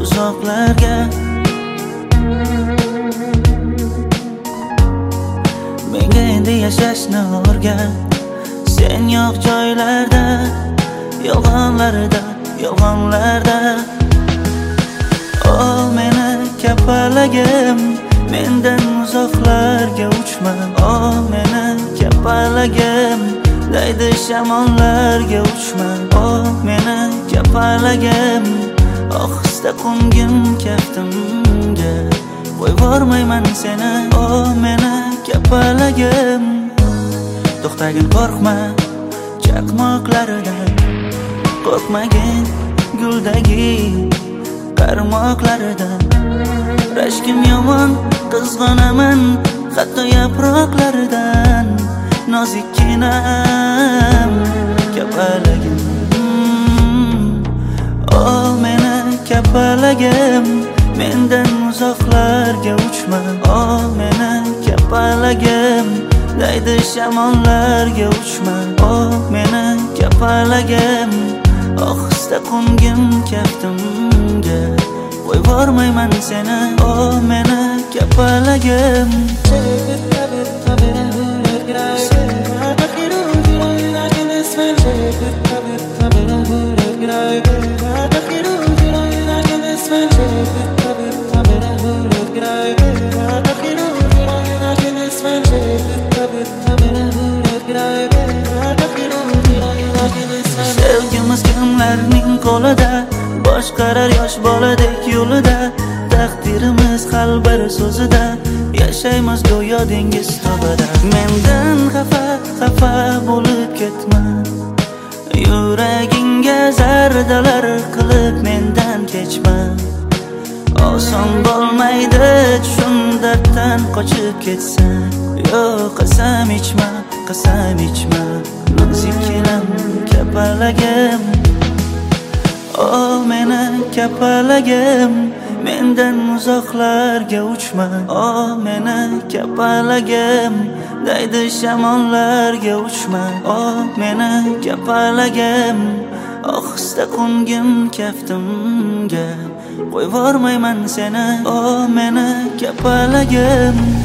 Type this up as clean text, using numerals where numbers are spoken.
uzoqlarga. Menga endi yashashni o'rgat, sen yo'q joylarda, yolg'onlarda, yolg'onlarda. O meni kapalagim, mendan uzoqlarga uchma. O meni kapalagim, daydi shamollarga uchma. O meni kapalagim, ohista qo'ngin kaftimga, qo'yvormayman seni. O meni kapalagim, to'xtagin, qo'rqma chaqmoqlaridan, qo'rqmagin guldagi qarmoqlaridan. Rashkim yomon, qizg'onaman hatto yaproqlaridan. Nozikkinam kapalagim, o meni kapalagim, mendan uzoqlarga uchma. O meni kapalagim, daydi shamollarga uchma. O meni kapalagim, ohista qo'ngin kaftimga, qo'yvormayman seni. O meni kapalagim. Sevgimiz kimlarning qo'lida, boshqarar yosh boladek yo'lida. Taqdirimiz hal bir so'zida, yashaymiz go'yo dengiz tobida. Mendan xafa bo'lib ketma, yuragingga zardalar qilib mendan kechma. Oson bo'lmaydi tushun darddan qochib ketsan. Yo'q, qasam ichma, qasam ichma, nozikkinam kapalagim. O meni kapalagim, mendan uzoqlarga uchma. O meni kapalagim, daydi shamollarga uchma. O meni kapalagim, ohista qo'ngin kaftimga, qo'yvormayman seni. O meni kapalagim.